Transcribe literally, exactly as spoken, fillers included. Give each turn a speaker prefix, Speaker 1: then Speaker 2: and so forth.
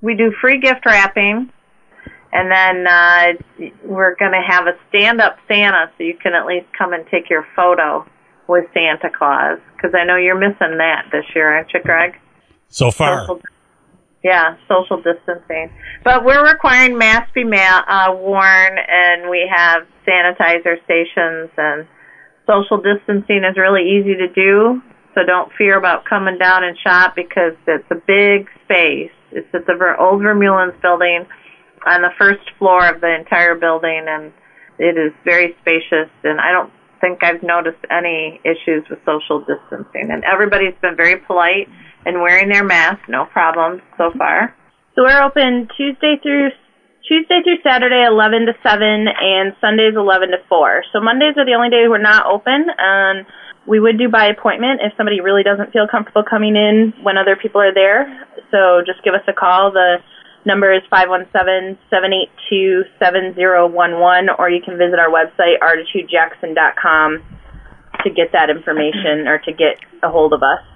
Speaker 1: we do free gift wrapping, and then uh, we're going to have a stand-up Santa, so you can at least come and take your photo with Santa Claus, because I know you're missing that this year, aren't you, Greg?
Speaker 2: So far.
Speaker 1: Social, yeah, social distancing. But we're requiring masks be ma- uh, worn, and we have sanitizer stations, and social distancing is really easy to do, so don't fear about coming down and shop, because it's a big space. It's at the Ver- old Vermeulen's building on the first floor of the entire building, and it is very spacious, and I don't think I've noticed any issues with social distancing, and everybody's been very polite and wearing their mask, no problems so far.
Speaker 3: So we're open Tuesday through Tuesday through Saturday, eleven to seven, and Sundays, eleven to four. So Mondays are the only days we're not open. Um, we would do by appointment if somebody really doesn't feel comfortable coming in when other people are there. So just give us a call. The number is five one seven, seven eight two, seven zero one one, or you can visit our website, artitude jackson dot com, to get that information or to get a hold of us.